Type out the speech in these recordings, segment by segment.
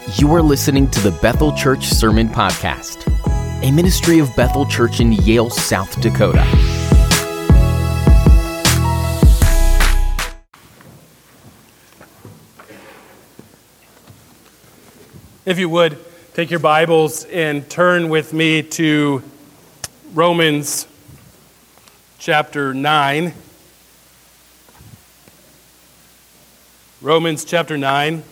You are listening to the Bethel Church Sermon Podcast, a ministry of Bethel Church in Yale, South Dakota. If you would, take your Bibles and turn with me to Romans chapter 9. Romans chapter 9.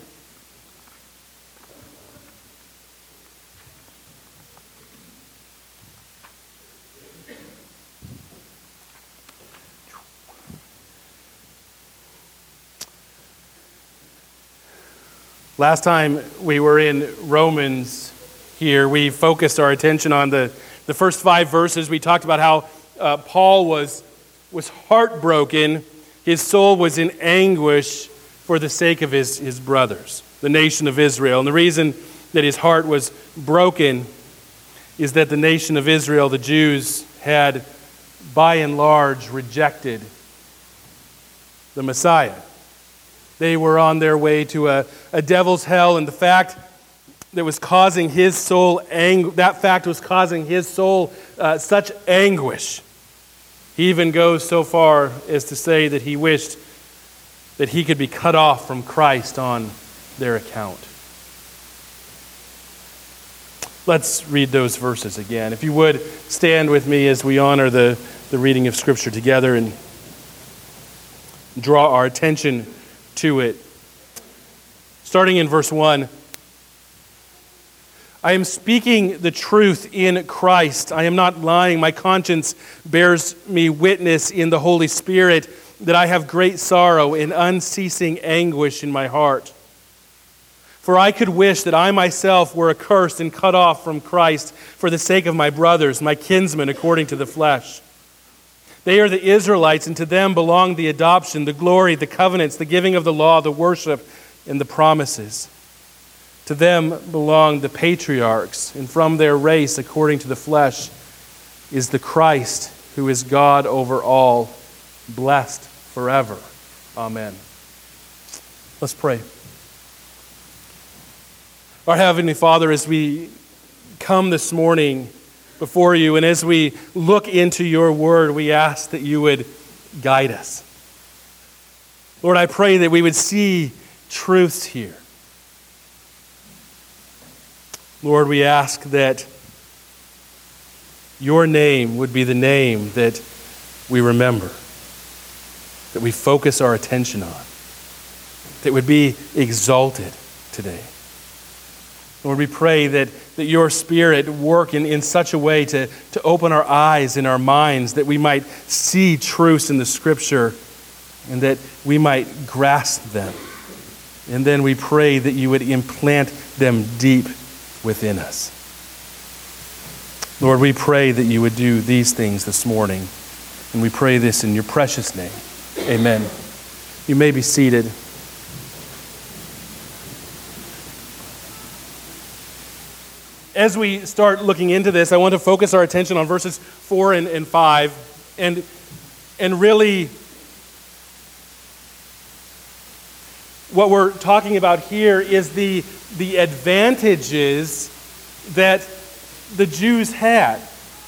Last time we were in Romans here, we focused our attention on the first 5 verses. We talked about how Paul was heartbroken. His soul was in anguish for the sake of his brothers, the nation of Israel. And the reason that his heart was broken is that the nation of Israel, the Jews, had by and large rejected the Messiah. They were on their way to a devil's hell, and the fact that was causing his soul such anguish. He even goes so far as to say that he wished that he could be cut off from Christ on their account. Let's read those verses again. If you would, stand with me as we honor the reading of Scripture together and draw our attention to it. Starting in verse 1. I am speaking the truth in Christ. I am not lying. My conscience bears me witness in the Holy Spirit that I have great sorrow and unceasing anguish in my heart. For I could wish that I myself were accursed and cut off from Christ for the sake of my brothers, my kinsmen according to the flesh. They are the Israelites, and to them belong the adoption, the glory, the covenants, the giving of the law, the worship, and the promises. To them belong the patriarchs, and from their race, according to the flesh, is the Christ, who is God over all, blessed forever. Amen. Let's pray. Our Heavenly Father, as we come this morning before you, and as we look into your word, we ask that you would guide us. Lord, I pray that we would see truths here. Lord, we ask that your name would be the name that we remember, that we focus our attention on, that would be exalted today. Lord, we pray that your Spirit work in such a way to open our eyes and our minds that we might see truths in the Scripture and that we might grasp them. And then we pray that you would implant them deep within us. Lord, we pray that you would do these things this morning. And we pray this in your precious name. Amen. You may be seated. As we start looking into this, I want to focus our attention on verses 4 and 5, and really what we're talking about here is the advantages that the Jews had.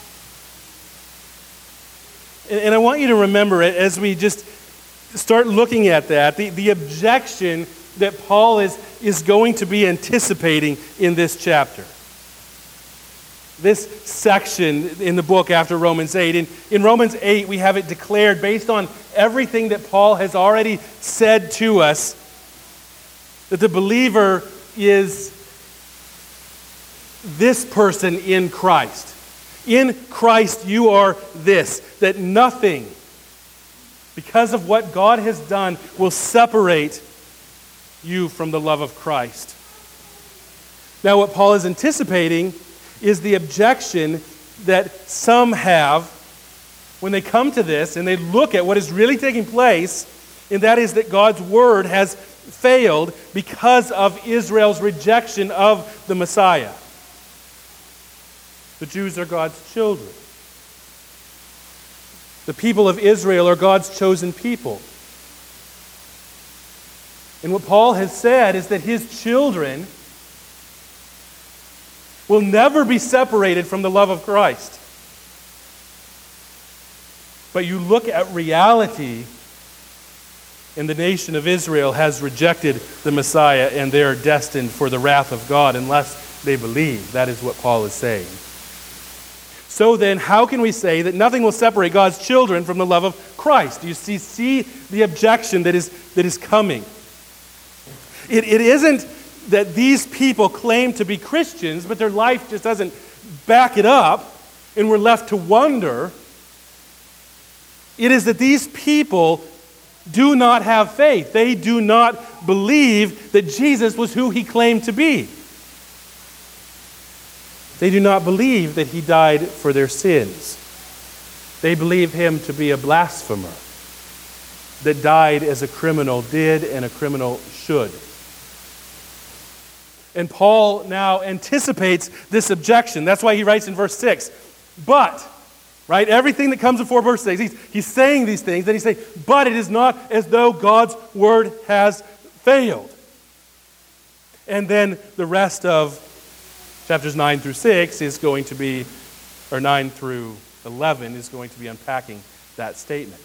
And I want you to remember it as we just start looking at that, the objection that Paul is going to be anticipating in this chapter. This section in the book after Romans 8. In Romans 8, we have it declared based on everything that Paul has already said to us that the believer is this person in Christ. In Christ you are this, that nothing, because of what God has done, will separate you from the love of Christ. Now what Paul is anticipating is the objection that some have when they come to this and they look at what is really taking place, and that is that God's word has failed because of Israel's rejection of the Messiah. The Jews are God's children. The people of Israel are God's chosen people. And what Paul has said is that his children will never be separated from the love of Christ. But you look at reality, and the nation of Israel has rejected the Messiah, and they are destined for the wrath of God unless they believe. That is what Paul is saying. So then, how can we say that nothing will separate God's children from the love of Christ? Do you see the objection that is coming? It isn't that these people claim to be Christians, but their life just doesn't back it up, and we're left to wonder. It is that these people do not have faith. They do not believe that Jesus was who he claimed to be. They do not believe that he died for their sins. They believe him to be a blasphemer that died as a criminal did and a criminal should. And Paul now anticipates this objection. That's why he writes in verse 6, but, right, everything that comes before verse 6, he's saying these things, and he's saying, but it is not as though God's word has failed. And then the rest of chapters 9 through 6 is going to be, or 9 through 11 is going to be unpacking that statement.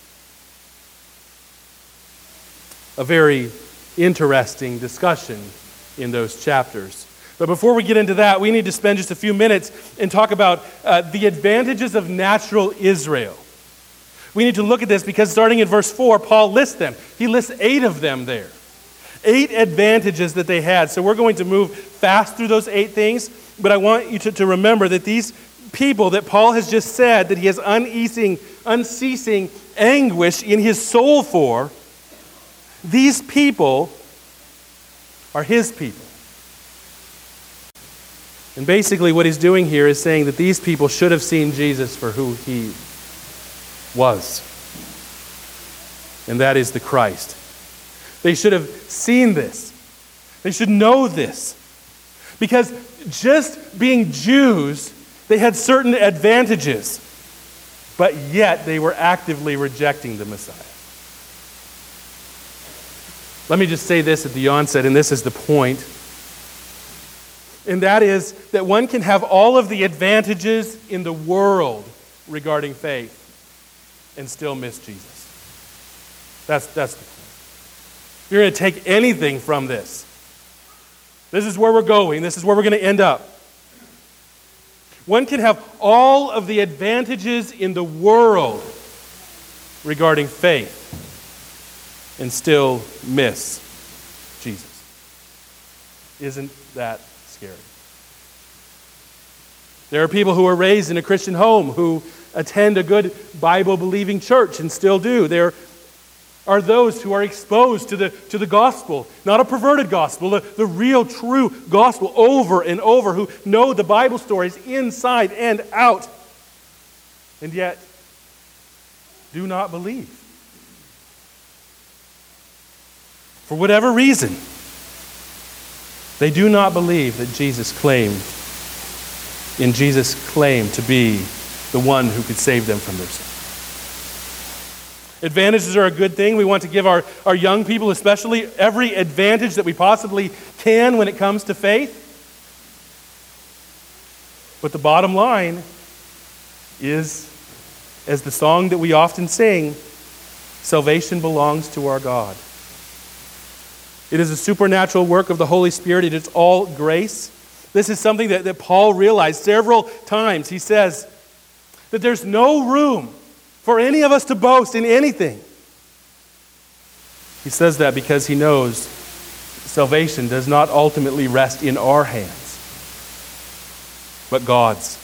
A very interesting discussion in those chapters. But before we get into that, we need to spend just a few minutes and talk about the advantages of natural Israel. We need to look at this because starting in verse 4, Paul lists them. He lists 8 of them there. 8 advantages that they had. So we're going to move fast through those 8 things, but I want you to remember that these people that Paul has just said that he has unceasing anguish in his soul for, these people are his people. And basically what he's doing here is saying that these people should have seen Jesus for who he was. And that is the Christ. They should have seen this. They should know this. Because just being Jews, they had certain advantages, but yet they were actively rejecting the Messiah. Let me just say this at the onset, and this is the point. And that is that one can have all of the advantages in the world regarding faith and still miss Jesus. That's the point. You're going to take anything from this. This is where we're going. This is where we're going to end up. One can have all of the advantages in the world regarding faith and still miss Jesus. Isn't that scary? There are people who are raised in a Christian home who attend a good Bible-believing church and still do. There are those who are exposed to the gospel, not a perverted gospel, the real, true gospel over and over, who know the Bible stories inside and out, and yet do not believe. For whatever reason, they do not believe that Jesus claimed to be the one who could save them from their sin. Advantages are a good thing. We want to give our young people especially every advantage that we possibly can when it comes to faith. But the bottom line is, as the song that we often sing, salvation belongs to our God. It is a supernatural work of the Holy Spirit. It is all grace. This is something that Paul realized several times. He says that there's no room for any of us to boast in anything. He says that because he knows salvation does not ultimately rest in our hands, but God's.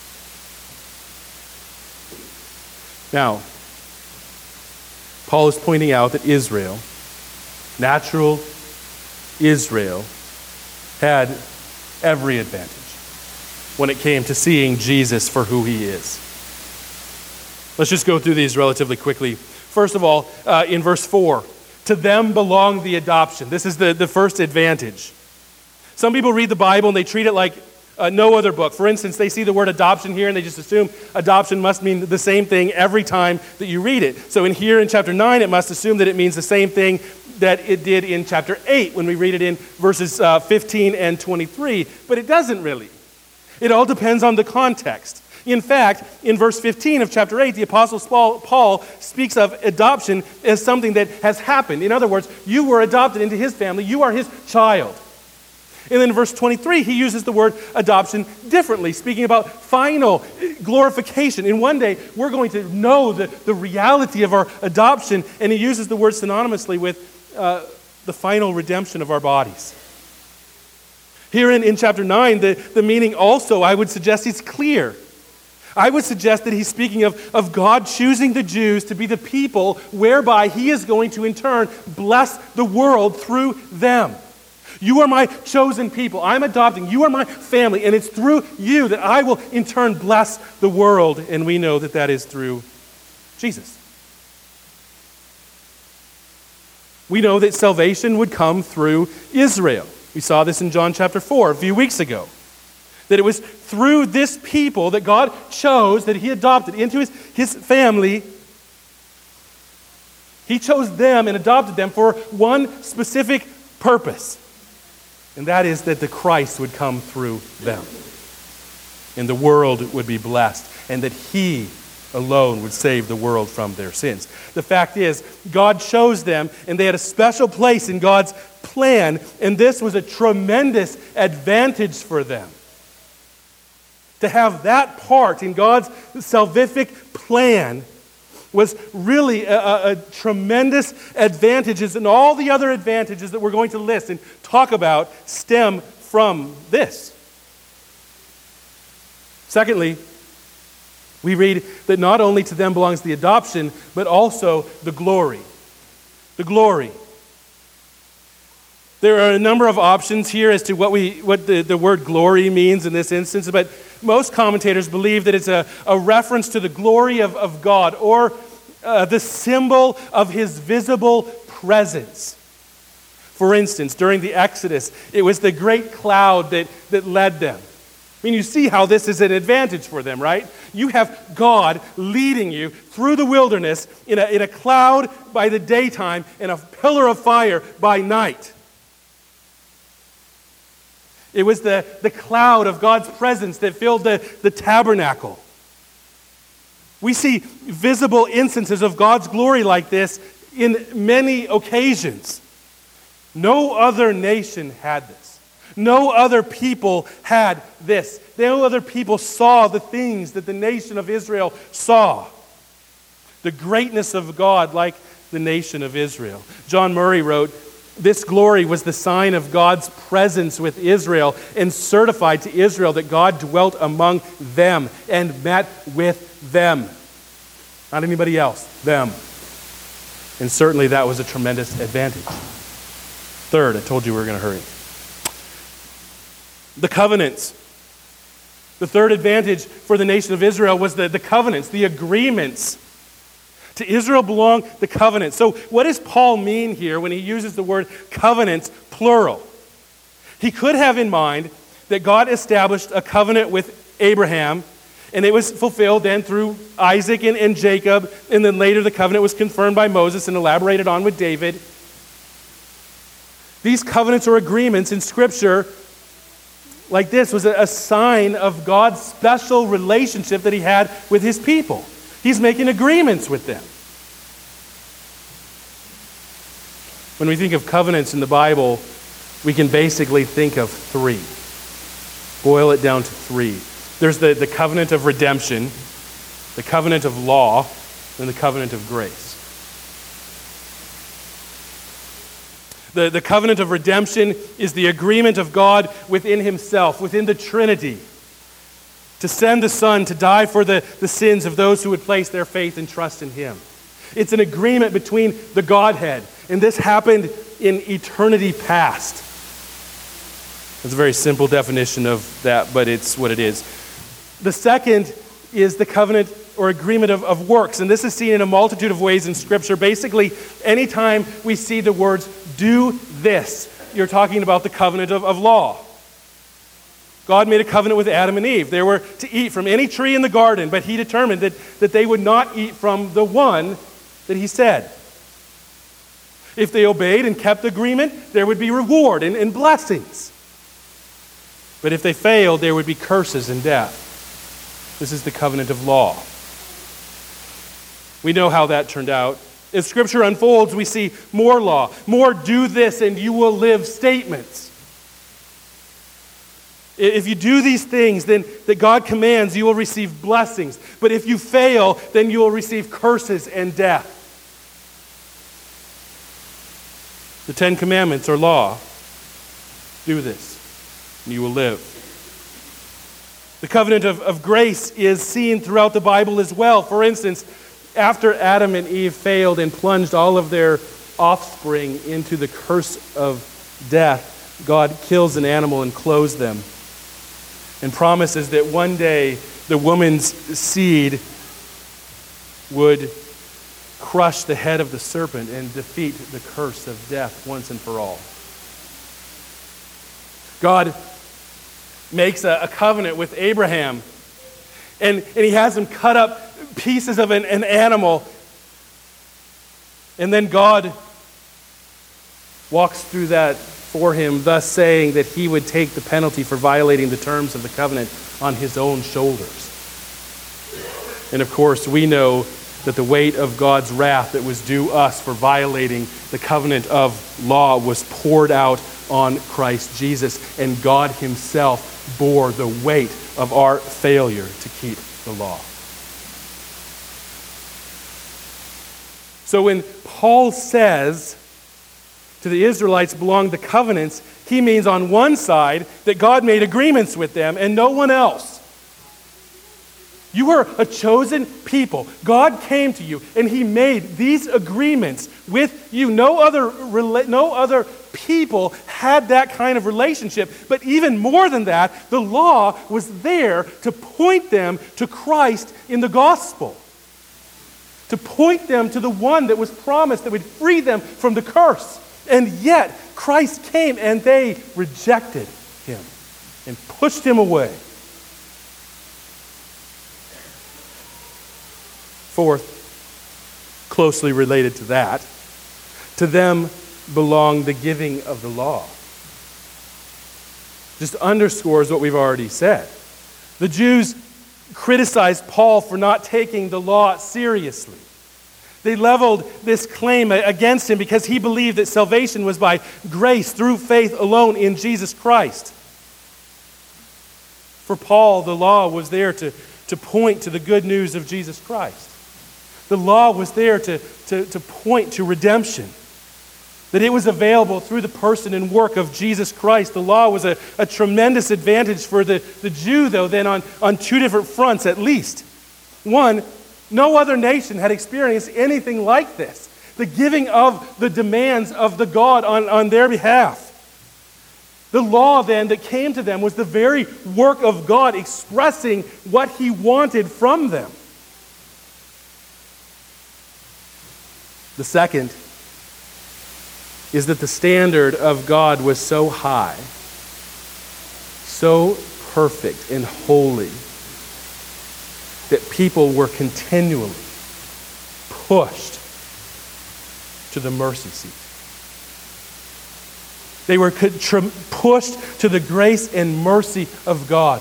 Now, Paul is pointing out that Israel, natural Israel, had every advantage when it came to seeing Jesus for who he is. Let's just go through these relatively quickly. First of all, in verse 4, to them belong the adoption. This is the first advantage. Some people read the Bible and they treat it like no other book. For instance, they see the word adoption here and they just assume adoption must mean the same thing every time that you read it. So in chapter 9, it must assume that it means the same thing that it did in chapter 8 when we read it in verses 15 and 23. But it doesn't really. It all depends on the context. In fact, in verse 15 of chapter 8, the Apostle Paul speaks of adoption as something that has happened. In other words, you were adopted into his family. You are his child. And then in verse 23, he uses the word adoption differently, speaking about final glorification. In one day, we're going to know the reality of our adoption, and he uses the word synonymously with the final redemption of our bodies. Here in chapter 9, the meaning also, I would suggest, is clear. I would suggest that he's speaking of God choosing the Jews to be the people whereby he is going to in turn bless the world through them. You are my chosen people. I'm adopting. You are my family, and it's through you that I will in turn bless the world, and we know that that is through Jesus. We know that salvation would come through Israel. We saw this in John chapter 4 a few weeks ago. That it was through this people that God chose, that he adopted into his family. He chose them and adopted them for one specific purpose. And that is that the Christ would come through them. And the world would be blessed. And that he alone would save the world from their sins. The fact is, God chose them, and they had a special place in God's plan. And this was a tremendous advantage for them. To have that part in God's salvific plan was really a tremendous advantages, and all the other advantages that we're going to list and talk about stem from this. Secondly, we read that not only to them belongs the adoption, but also the glory. The glory. There are a number of options here as to what the word glory means in this instance, but most commentators believe that it's a reference to the glory of God, or the symbol of his visible presence. For instance, during the Exodus, it was the great cloud that led them. I mean, you see how this is an advantage for them, right? You have God leading you through the wilderness in a cloud by the daytime and a pillar of fire by night. It was the cloud of God's presence that filled the tabernacle. We see visible instances of God's glory like this in many occasions. No other nation had this. No other people had this. No other people saw the things that the nation of Israel saw. The greatness of God like the nation of Israel. John Murray wrote, "This glory was the sign of God's presence with Israel and certified to Israel that God dwelt among them and met with them." Not anybody else, them. And certainly that was a tremendous advantage. Third, I told you we were going to hurry. The covenants. The third advantage for the nation of Israel was the covenants, the agreements. To Israel belong the covenants. So what does Paul mean here when he uses the word covenants, plural? He could have in mind that God established a covenant with Abraham, and it was fulfilled then through Isaac and Jacob, and then later the covenant was confirmed by Moses and elaborated on with David. These covenants or agreements in Scripture like this was a sign of God's special relationship that he had with his people. He's making agreements with them. When we think of covenants in the Bible, we can basically think of three. Boil it down to three. There's the covenant of redemption, the covenant of law, and the covenant of grace. The covenant of redemption is the agreement of God within himself, within the Trinity, to send the Son to die for the sins of those who would place their faith and trust in him. It's an agreement between the Godhead, and this happened in eternity past. It's a very simple definition of that, but it's what it is. The second is the covenant or agreement of works, and this is seen in a multitude of ways in Scripture. Basically, anytime we see the words, do this, you're talking about the covenant of law. God made a covenant with Adam and Eve. They were to eat from any tree in the garden, but he determined that they would not eat from the one that he said. If they obeyed and kept the agreement, there would be reward and blessings. But if they failed, there would be curses and death. This is the covenant of law. We know how that turned out. As Scripture unfolds, we see more law, more do this and you will live statements. If you do these things, then that God commands, you will receive blessings. But if you fail, then you will receive curses and death. The Ten Commandments are law. Do this, and you will live. The covenant of grace is seen throughout the Bible as well. For instance, after Adam and Eve failed and plunged all of their offspring into the curse of death, God kills an animal and clothes them, and promises that one day the woman's seed would crush the head of the serpent and defeat the curse of death once and for all. God makes a covenant with Abraham, and he has him cut up pieces of an animal, and then God walks through that for him, thus saying that he would take the penalty for violating the terms of the covenant on his own shoulders. And of course, we know that the weight of God's wrath that was due us for violating the covenant of law was poured out on Christ Jesus, and God himself bore the weight of our failure to keep the law. So when Paul says to the Israelites belong the covenants, he means on one side that God made agreements with them and no one else. You are a chosen people. God came to you and he made these agreements with you. No other people had that kind of relationship. But even more than that, the law was there to point them to Christ in the gospel. To point them to the one that was promised that would free them from the curse. And yet, Christ came and they rejected him and pushed him away. Fourth, closely related to that, to them belong the giving of the law. Just underscores what we've already said. The Jews criticized Paul for not taking the law seriously. They leveled this claim against him because he believed that salvation was by grace through faith alone in Jesus Christ. For Paul, the law was there to point to the good news of Jesus Christ. The law was there to point to redemption. That it was available through the person and work of Jesus Christ. The law was a tremendous advantage for the Jew, though, then on two different fronts at least. One, no other nation had experienced anything like this. The giving of the demands of the God on their behalf. The law then that came to them was the very work of God expressing what he wanted from them. The second is that the standard of God was so high, so perfect and holy, that people were continually pushed to the mercy seat. They were pushed to the grace and mercy of God.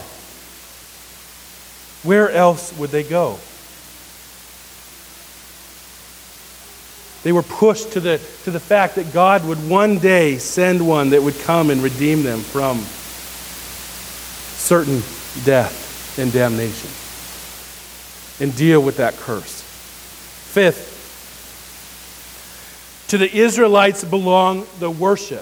Where else would they go? They were pushed to the fact that God would one day send one that would come and redeem them from certain death and damnation and deal with that curse. Fifth, to the Israelites belong the worship.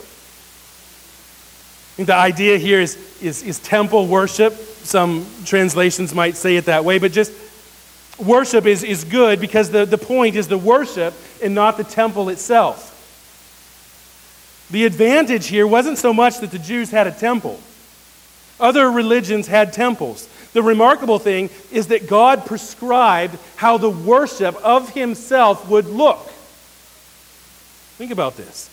I think the idea here is temple worship. Some translations might say it that way, but just worship is good because the point is the worship and not the temple itself. The advantage here wasn't so much that the Jews had a temple. Other religions had temples. The remarkable thing is that God prescribed how the worship of himself would look. Think about this.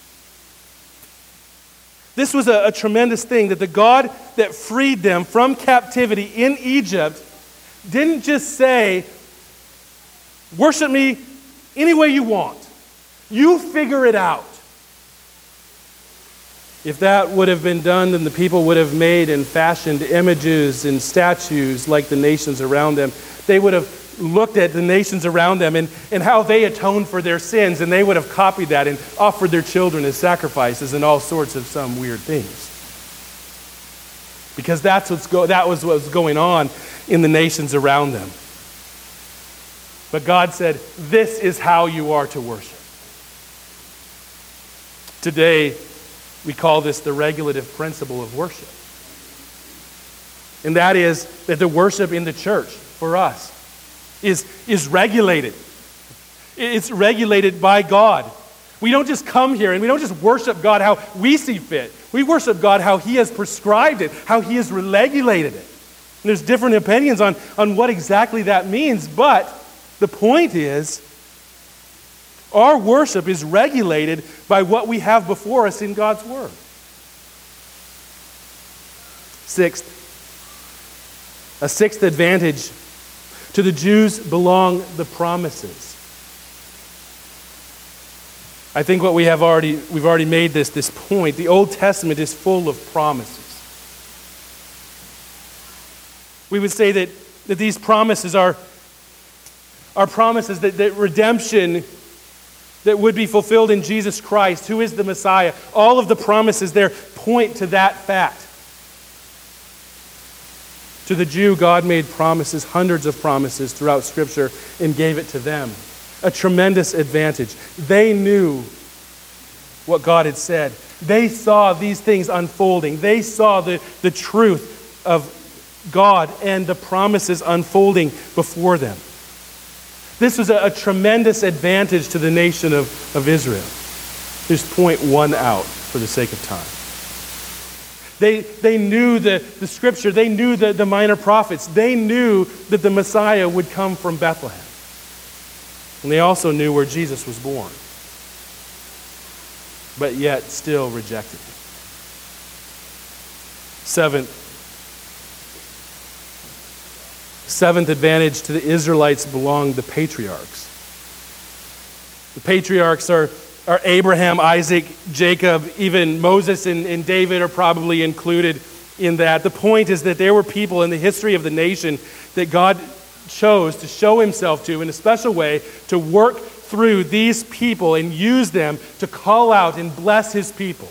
This was a tremendous thing, that the God that freed them from captivity in Egypt didn't just say, worship me any way you want. You figure it out. If that would have been done, then the people would have made and fashioned images and statues like the nations around them. They would have looked at the nations around them and how they atoned for their sins, and they would have copied that and offered their children as sacrifices and all sorts of some weird things. Because that was what was going on in the nations around them. But God said, this is how you are to worship. Today, we call this the regulative principle of worship. And that is that the worship in the church, for us, is regulated. It's regulated by God. We don't just come here and we don't just worship God how we see fit. We worship God how He has prescribed it, how He has regulated it. And there's different opinions on what exactly that means, but the point is, our worship is regulated by what we have before us in God's Word. A sixth advantage: to the Jews belong the promises. I think we've already made this point. The Old Testament is full of promises. We would say that these promises are promises that redemption that would be fulfilled in Jesus Christ, who is the Messiah. All of the promises there point to that fact. To the Jew, God made promises, hundreds of promises throughout Scripture, and gave it to them. A tremendous advantage. They knew what God had said. They saw these things unfolding. They saw the truth of God and the promises unfolding before them. This was a tremendous advantage to the nation of Israel. Just point one out for the sake of time. They knew the Scripture. They knew the minor prophets. They knew that the Messiah would come from Bethlehem. And they also knew where Jesus was born, but yet still rejected him. Seventh advantage: to the Israelites belong the patriarchs. The patriarchs are Abraham, Isaac, Jacob, even Moses and David are probably included in that. The point is that there were people in the history of the nation that God chose to show Himself to in a special way, to work through these people and use them to call out and bless His people.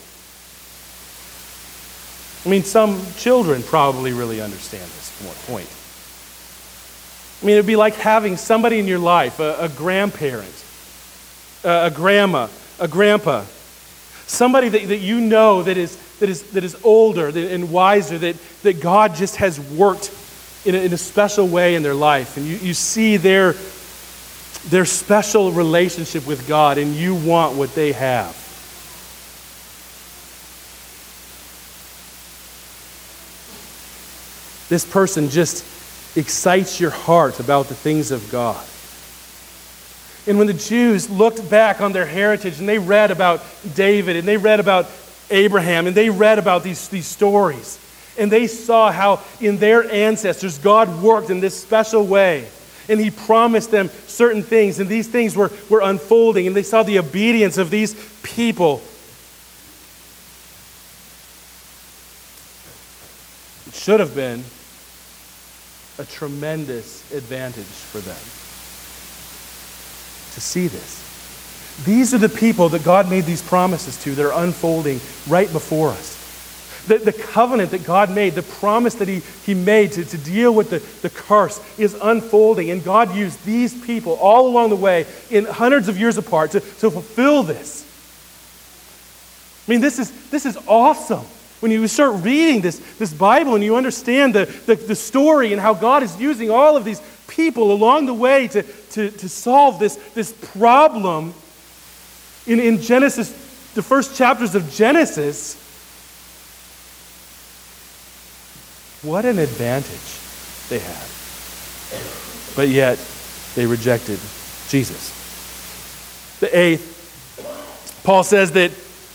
I mean, some children probably really understand this point. I mean, it would be like having somebody in your life, a grandparent, a grandma, a grandpa, somebody that you know that is older and wiser, that God just has worked in a special way in their life. And you see their special relationship with God, and you want what they have. This person just excites your heart about the things of God. And when the Jews looked back on their heritage and they read about David and they read about Abraham and they read about these stories, and they saw how in their ancestors God worked in this special way, and He promised them certain things, and these things were unfolding, and they saw the obedience of these people, it should have been a tremendous advantage for them to see this. These are the people that God made these promises to that are unfolding right before us. The covenant that God made, the promise that He made to deal with the curse is unfolding, and God used these people all along the way, in hundreds of years apart, to fulfill this. I mean, this is awesome. When you start reading this Bible and you understand the story and how God is using all of these people along the way to solve this problem in Genesis, the first chapters of Genesis, what an advantage they had. But yet, they rejected Jesus. The eighth, Paul says that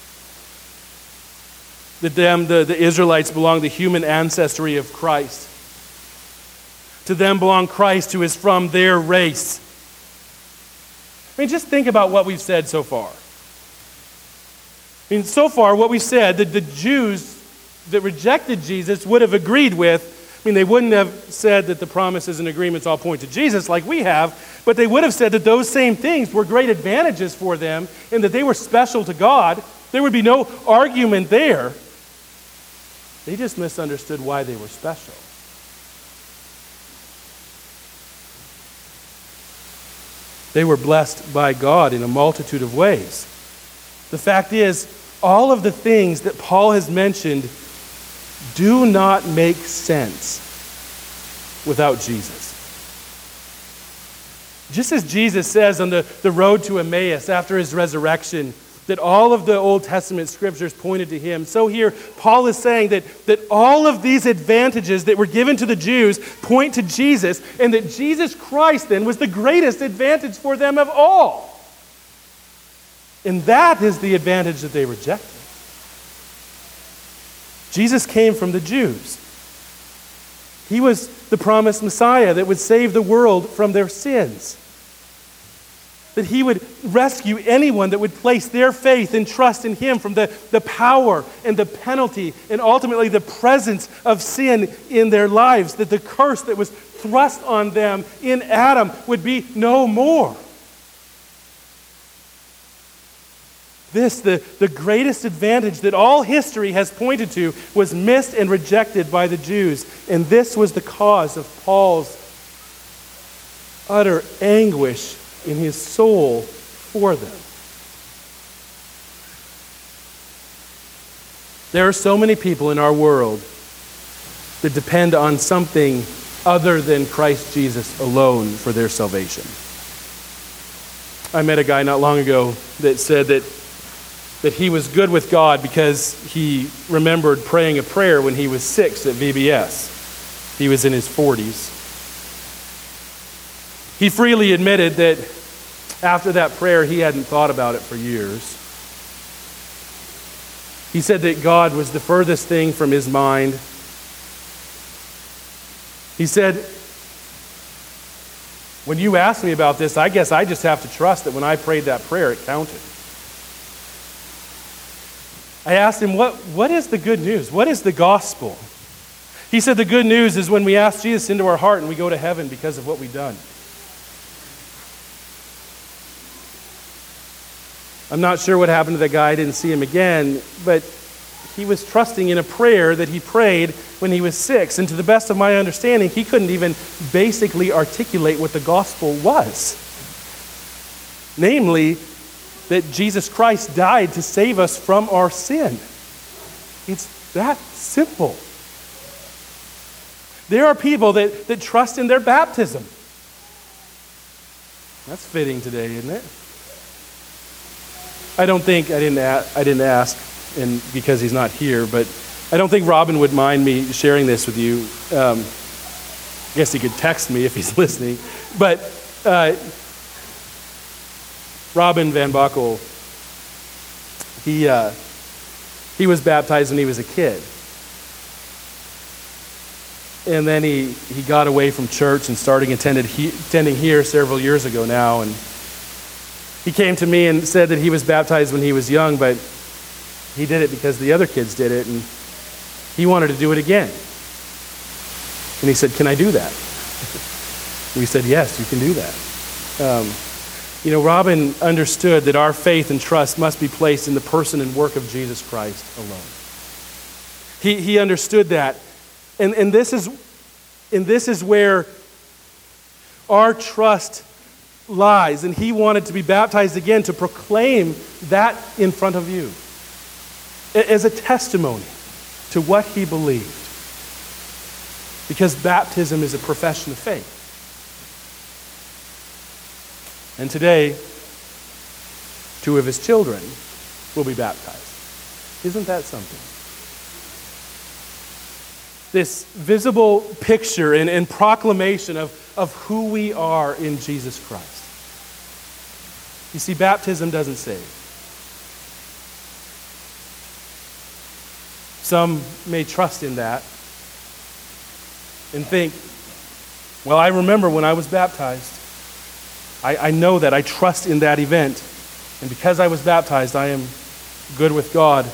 the Israelites belong to the human ancestry of Christ. To them belong Christ, who is from their race. I mean, just think about what we've said so far. I mean, so far what we said, that the Jews that rejected Jesus would have agreed with, I mean, they wouldn't have said that the promises and agreements all point to Jesus like we have, but they would have said that those same things were great advantages for them and that they were special to God. There would be no argument there. They just misunderstood why they were special. They were blessed by God in a multitude of ways. The fact is, all of the things that Paul has mentioned do not make sense without Jesus. Just as Jesus says on the road to Emmaus after his resurrection, that all of the Old Testament scriptures pointed to him, so here Paul is saying that all of these advantages that were given to the Jews point to Jesus, and that Jesus Christ then was the greatest advantage for them of all. And that is the advantage that they rejected. Jesus came from the Jews. He was the promised Messiah that would save the world from their sins. That he would rescue anyone that would place their faith and trust in him from the power and the penalty and ultimately the presence of sin in their lives. That the curse that was thrust on them in Adam would be no more. This, the greatest advantage that all history has pointed to, was missed and rejected by the Jews. And this was the cause of Paul's utter anguish in his soul for them. There are so many people in our world that depend on something other than Christ Jesus alone for their salvation. I met a guy not long ago that said that he was good with God because he remembered praying a prayer when he was 6 at VBS. He was in his 40s. He freely admitted that after that prayer, he hadn't thought about it for years. He said that God was the furthest thing from his mind. He said, when you ask me about this, I guess I just have to trust that when I prayed that prayer, it counted. I asked him, what is the good news? What is the gospel? He said the good news is when we ask Jesus into our heart and we go to heaven because of what we've done. I'm not sure what happened to that guy. I didn't see him again, but he was trusting in a prayer that he prayed when he was 6. And to the best of my understanding, he couldn't even basically articulate what the gospel was. Namely, that Jesus Christ died to save us from our sin. It's that simple. There are people that trust in their baptism. That's fitting today, isn't it? I didn't ask, and because he's not here, but I don't think Robin would mind me sharing this with you. I guess he could text me if he's listening. But Robin Van Buckle, he was baptized when he was a kid. And then he got away from church and started attending here several years ago now. And he came to me and said that he was baptized when he was young, but he did it because the other kids did it, and he wanted to do it again. And he said, "Can I do that?" We said, "Yes, you can do that." Robin understood that our faith and trust must be placed in the person and work of Jesus Christ alone. He understood that. And this is where our trust lies. And he wanted to be baptized again to proclaim that in front of you as a testimony to what he believed. Because baptism is a profession of faith. And today, 2 of his children will be baptized. Isn't that something? This visible picture and proclamation of who we are in Jesus Christ. You see, baptism doesn't save. Some may trust in that and think, well, I remember when I was baptized. I know that. I trust in that event. And because I was baptized, I am good with God.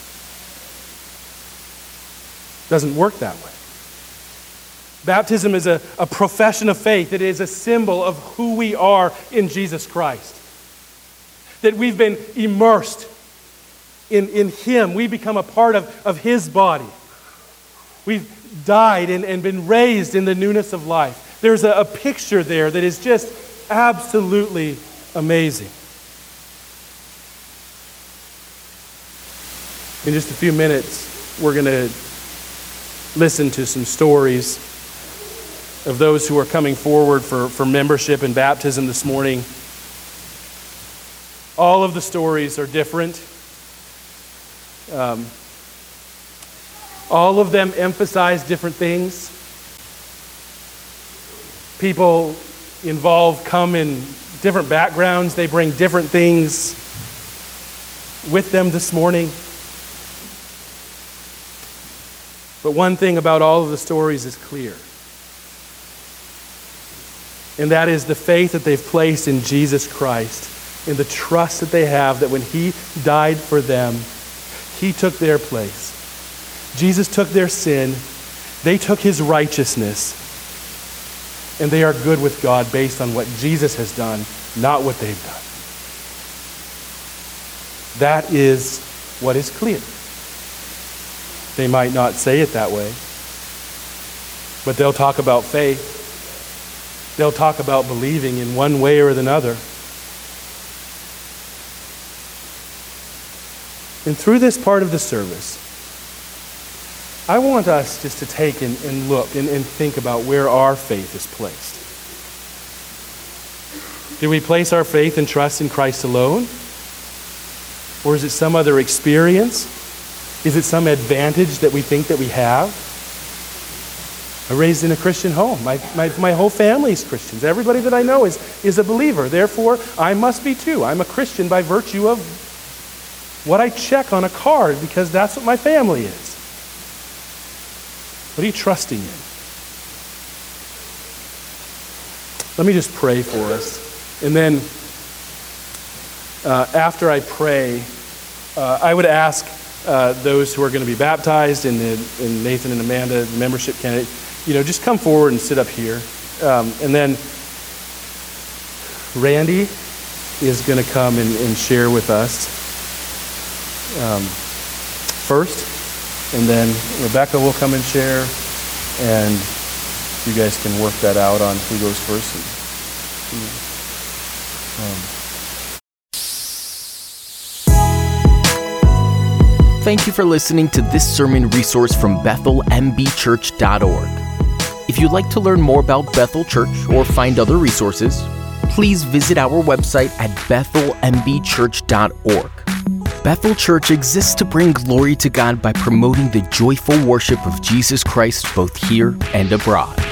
Doesn't work that way. Baptism is a profession of faith. It is a symbol of who we are in Jesus Christ. That we've been immersed in Him. We become a part of His body. We've died and been raised in the newness of life. There's a picture there that is just absolutely amazing. In just a few minutes, we're going to listen to some stories of those who are coming forward for membership and baptism this morning. All of the stories are different. All of them emphasize different things. People involved come in different backgrounds. They bring different things with them this morning. But one thing about all of the stories is clear. And that is the faith that they've placed in Jesus Christ, in the trust that they have that when He died for them, He took their place. Jesus took their sin, they took His righteousness, and they are good with God based on what Jesus has done, not what they've done. That is what is clear. They might not say it that way, but they'll talk about faith. They'll talk about believing in one way or another. And through this part of the service, I want us just to take and look and think about where our faith is placed. Do we place our faith and trust in Christ alone? Or is it some other experience? Is it some advantage that we think that we have? I'm raised in a Christian home. My whole family is Christians. Everybody that I know is a believer. Therefore, I must be too. I'm a Christian by virtue of what I check on a card because that's what my family is. What are you trusting in? Let me just pray for us. And then after I pray, I would ask those who are going to be baptized and Nathan and Amanda, the membership candidate, just come forward and sit up here. And then Randy is going to come and share with us first. And then Rebecca will come and share. And you guys can work that out on who goes first. Thank you for listening to this sermon resource from BethelMBChurch.org. If you'd like to learn more about Bethel Church or find other resources, please visit our website at BethelMBChurch.org. Bethel Church exists to bring glory to God by promoting the joyful worship of Jesus Christ both here and abroad.